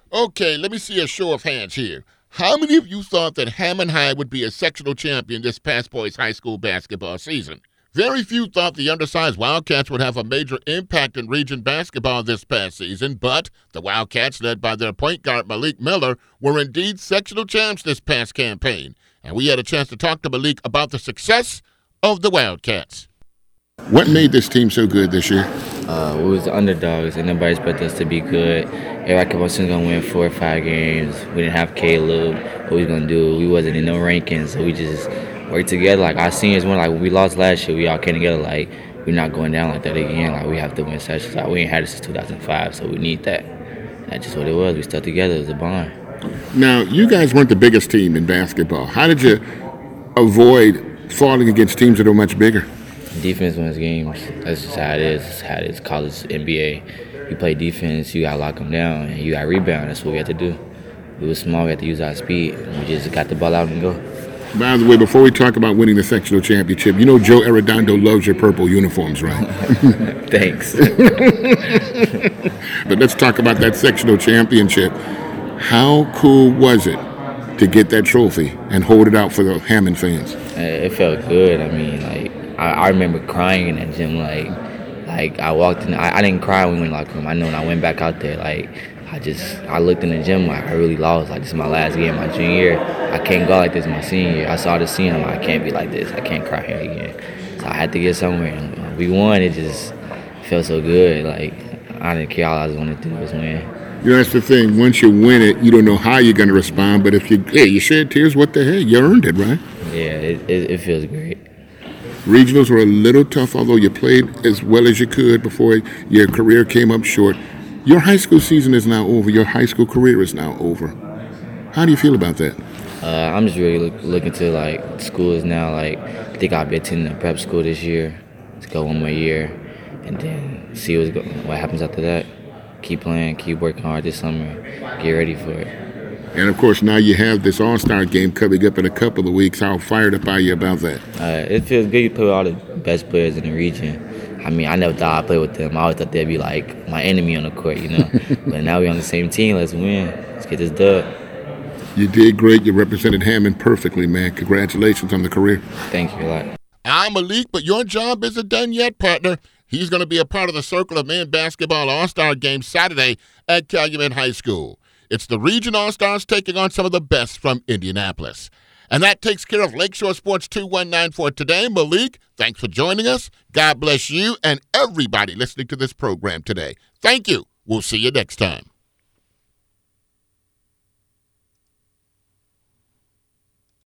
Okay, let me see a show of hands here. How many of you thought that Hammond High would be a sectional champion this past boys high school basketball season? Very few thought the undersized Wildcats would have a major impact in region basketball this past season, but the Wildcats, led by their point guard Malik Miller, were indeed sectional champs this past campaign. And we had a chance to talk to Malik about the success of the Wildcats. What made this team so good this year? We was the underdogs, and nobody expected us to be good. Everybody kept us going to win 4 or 5 games. We didn't have Caleb. What we was going to do? We wasn't in no rankings, so we just worked together. Like our seniors went, like when we lost last year, we all came together. Like we're not going down like that again. Like we have to win sections. Like we ain't had it since 2005, so we need that. That's just what it was. We stuck together. It was a bond. Now, you guys weren't the biggest team in basketball. How did you avoid falling against teams that are much bigger? Defense wins games. That's just how it is. It's how it is. College, NBA. You play defense, you got to lock them down, and you got to rebound. That's what we had to do. We were small. We had to use our speed. And we just got the ball out and go. By the way, before we talk about winning the sectional championship, you know Joe Arredondo loves your purple uniforms, right? Thanks. But let's talk about that sectional championship. How cool was it to get that trophy and hold it out for the Hammond fans? It felt good. I mean, like, I remember crying in that gym. Like I walked in. I didn't cry when we went in the locker room. I know when I went back out there, like I looked in the gym like I really lost. Like this is my last game, my junior year. I can't go like this my senior year. I saw the scene. I'm like, I can't be like this. I can't cry here again. So I had to get somewhere. And when we won. It just felt so good. Like I didn't care. All I was wanted to do was win. You know, that's the thing. Once you win it, you don't know how you're going to respond. But if you shed tears, what the hell? You earned it, right? Yeah, it feels great. Regionals were a little tough, although you played as well as you could before your career came up short. Your high school season is now over. Your high school career is now over. How do you feel about that? I'm just really looking to, like, school is now, like, I think I'll be attending a prep school this year to go one more year and then see what happens after that. Keep playing, keep working hard this summer, get ready for it. And, of course, now you have this All-Star game coming up in a couple of weeks. How fired up are you about that? It feels good to play with all the best players in the region. I mean, I never thought I'd play with them. I always thought they'd be, like, my enemy on the court, you know. But now we're on the same team. Let's win. Let's get this dub. You did great. You represented Hammond perfectly, man. Congratulations on the career. Thank you a lot. I'm Malik, but your job isn't done yet, partner. He's going to be a part of the Circle of Men Basketball All-Star Game Saturday at Calumet High School. It's the Region All-Stars taking on some of the best from Indianapolis. And that takes care of Lakeshore Sports 219 for today. Malik, thanks for joining us. God bless you and everybody listening to this program today. Thank you. We'll see you next time.